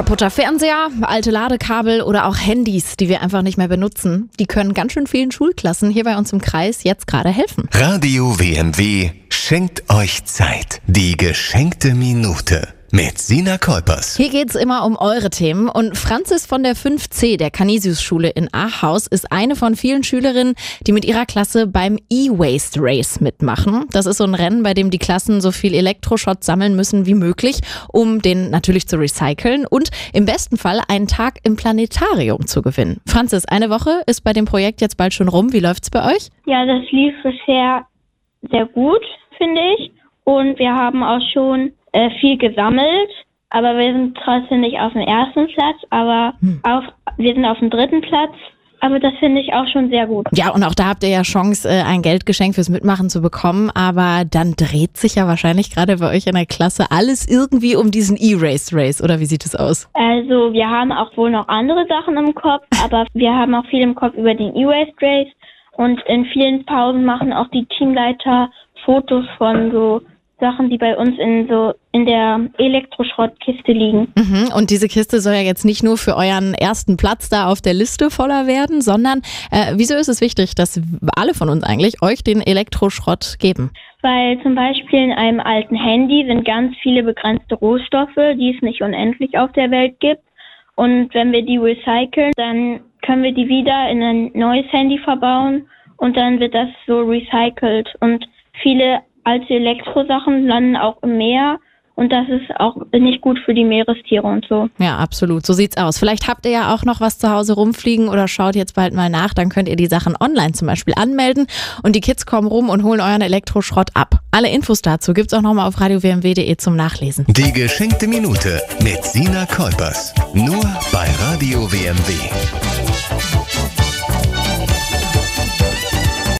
Kaputter Fernseher, alte Ladekabel oder auch Handys, die wir einfach nicht mehr benutzen, die können ganz schön vielen Schulklassen hier bei uns im Kreis jetzt gerade helfen. Radio WMW schenkt euch Zeit. Die geschenkte Minute mit Sina Kolpers. Hier geht's immer um eure Themen und Franzis von der 5C der Canisius-Schule in Ahaus ist eine von vielen Schülerinnen, die mit ihrer Klasse beim E-Waste Race mitmachen. Das ist so ein Rennen, bei dem die Klassen so viel Elektroschrott sammeln müssen wie möglich, um den natürlich zu recyceln und im besten Fall einen Tag im Planetarium zu gewinnen. Franzis, eine Woche ist bei dem Projekt jetzt bald schon rum. Wie läuft's bei euch? Ja, das lief bisher sehr gut, finde ich. Und wir haben auch schon viel gesammelt, aber wir sind trotzdem nicht auf dem ersten Platz, aber wir sind auf dem dritten Platz. Aber das finde ich auch schon sehr gut. Ja, und auch da habt ihr ja Chance, ein Geldgeschenk fürs Mitmachen zu bekommen. Aber dann dreht sich ja wahrscheinlich gerade bei euch in der Klasse alles irgendwie um diesen E-Waste Race. Oder wie sieht es aus? Also wir haben auch wohl noch andere Sachen im Kopf, aber wir haben auch viel im Kopf über den E-Waste Race. Und in vielen Pausen machen auch die Teamleiter Fotos von so Sachen, die bei uns in der Elektroschrottkiste liegen. Und diese Kiste soll ja jetzt nicht nur für euren ersten Platz da auf der Liste voller werden, sondern wieso ist es wichtig, dass alle von uns eigentlich euch den Elektroschrott geben? Weil zum Beispiel in einem alten Handy sind ganz viele begrenzte Rohstoffe, die es nicht unendlich auf der Welt gibt. Und wenn wir die recyceln, dann können wir die wieder in ein neues Handy verbauen und dann wird das so recycelt. Und viele alte Elektrosachen landen auch im Meer und das ist auch nicht gut für die Meerestiere und so. Ja, absolut. So sieht's aus. Vielleicht habt ihr ja auch noch was zu Hause rumfliegen oder schaut jetzt bald mal nach. Dann könnt ihr die Sachen online zum Beispiel anmelden und die Kids kommen rum und holen euren Elektroschrott ab. Alle Infos dazu gibt's auch nochmal auf radiowmw.de zum Nachlesen. Die geschenkte Minute mit Sina Kolpers. Nur bei Radio WMW.